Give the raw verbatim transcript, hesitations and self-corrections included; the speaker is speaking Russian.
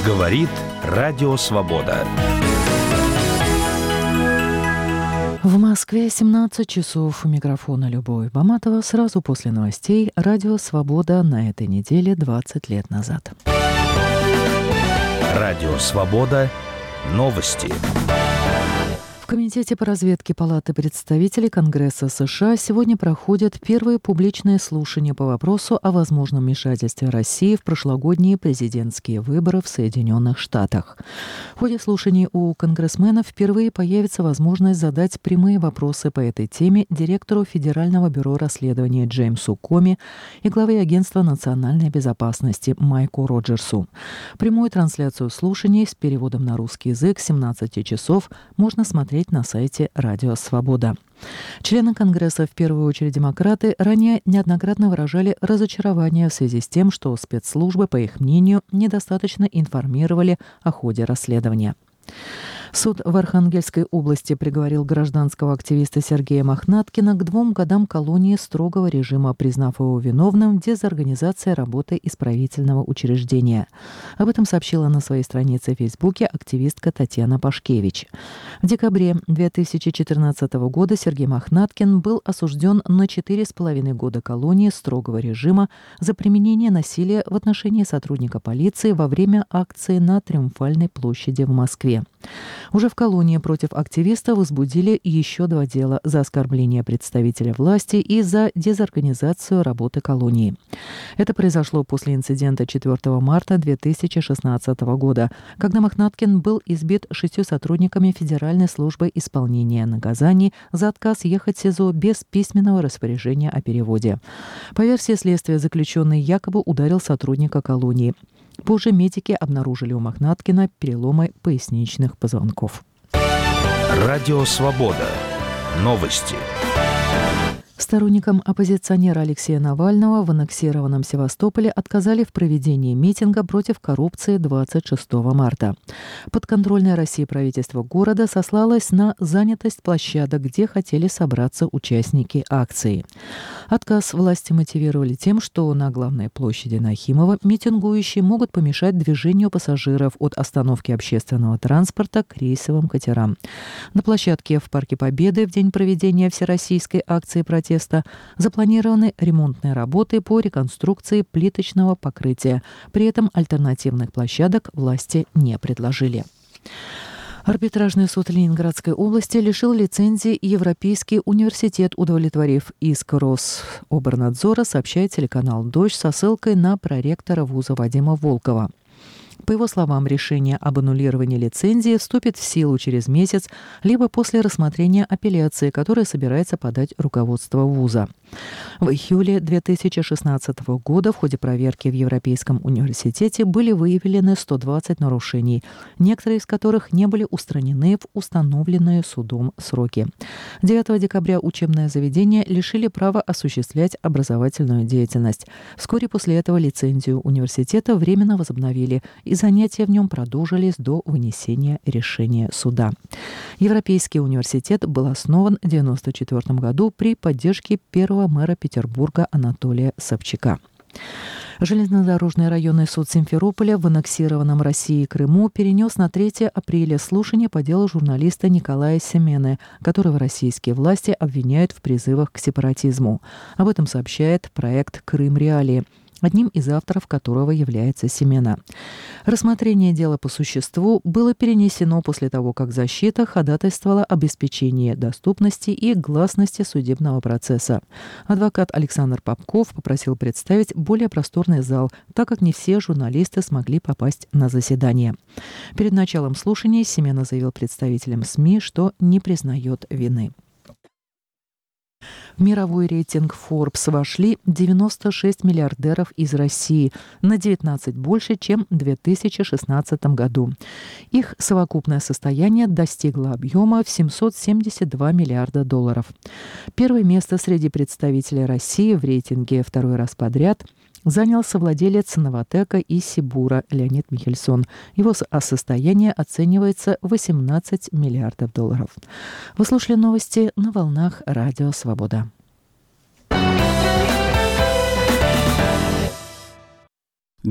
Говорит Радио Свобода. В Москве семнадцать часов. У микрофона Любовь Баматова. Сразу после новостей Радио Свобода на этой неделе двадцать лет назад. Радио Свобода. Новости. В Комитете по разведке Палаты представителей Конгресса США сегодня проходят первые публичные слушания по вопросу о возможном вмешательстве России в прошлогодние президентские выборы в Соединенных Штатах. В ходе слушаний у конгрессменов впервые появится возможность задать прямые вопросы по этой теме директору Федерального бюро расследования Джеймсу Коми и главе Агентства национальной безопасности Майку Роджерсу. Прямую трансляцию слушаний с переводом на русский язык с семнадцати часов можно смотреть на сайте Радио Свобода. Члены Конгресса, в первую очередь демократы, ранее неоднократно выражали разочарование в связи с тем, что спецслужбы, по их мнению, недостаточно информировали о ходе расследования. Суд в Архангельской области приговорил гражданского активиста Сергея Мохнаткина к двум годам колонии строгого режима, признав его виновным в дезорганизации работы исправительного учреждения. Об этом сообщила на своей странице в Фейсбуке активистка Татьяна Пашкевич. В декабре две тысячи четырнадцатого года Сергей Мохнаткин был осужден на четыре с половиной года колонии строгого режима за применение насилия в отношении сотрудника полиции во время акции на Триумфальной площади в Москве. Уже в колонии против активиста возбудили еще два дела за оскорбление представителя власти и за дезорганизацию работы колонии. Это произошло после инцидента четвёртого марта две тысячи шестнадцатого года, когда Мохнаткин был избит шестью сотрудниками Федеральной службы исполнения наказаний за отказ ехать в СИЗО без письменного распоряжения о переводе. По версии следствия, заключенный якобы ударил сотрудника колонии. Позже медики обнаружили у Мохнаткина переломы поясничных позвонков. Радио Свобода. Новости. Сторонникам оппозиционера Алексея Навального в аннексированном Севастополе отказали в проведении митинга против коррупции двадцать шестого марта. Подконтрольное России правительство города сослалось на занятость площадок, где хотели собраться участники акции. Отказ власти мотивировали тем, что на главной площади Нахимова митингующие могут помешать движению пассажиров от остановки общественного транспорта к рейсовым катерам. На площадке в Парке Победы в день проведения всероссийской акции протеста запланированы ремонтные работы по реконструкции плиточного покрытия. При этом альтернативных площадок власти не предложили. Арбитражный суд Ленинградской области лишил лицензии Европейский университет, удовлетворив иск Рособорнадзора, сообщает телеканал «Дождь» со ссылкой на проректора вуза Вадима Волкова. По его словам, решение об аннулировании лицензии вступит в силу через месяц, либо после рассмотрения апелляции, которую собирается подать руководство вуза. В июле две тысячи шестнадцатого года в ходе проверки в Европейском университете были выявлены сто двадцать нарушений, некоторые из которых не были устранены в установленные судом сроки. девятого декабря учебное заведение лишили права осуществлять образовательную деятельность. Вскоре после этого лицензию университета временно возобновили, и занятия в нем продолжились до вынесения решения суда. Европейский университет был основан в девяносто четвёртом году при поддержке первого мэра Петербурга Анатолия Собчака. Железнодорожный районный суд Симферополя в аннексированном Россией Крыму перенес на третьего апреля слушание по делу журналиста Николая Семены, которого российские власти обвиняют в призывах к сепаратизму. Об этом сообщает проект «Крым Реалии», одним из авторов которого является Семена. Рассмотрение дела по существу было перенесено после того, как защита ходатайствовала об обеспечении доступности и гласности судебного процесса. Адвокат Александр Попков попросил представить более просторный зал, так как не все журналисты смогли попасть на заседание. Перед началом слушаний Семена заявил представителям СМИ, что не признает вины. В мировой рейтинг Forbes вошли девяносто шесть миллиардеров из России, на девятнадцать больше, чем в две тысячи шестнадцатом году. Их совокупное состояние достигло объема в семьсот семьдесят два миллиарда долларов. Первое место среди представителей России в рейтинге второй раз подряд занял совладелец Новатэка и Сибура Леонид Михельсон. Его состояние оценивается в восемнадцать миллиардов долларов. Вы слушали новости на волнах Радио Свобода.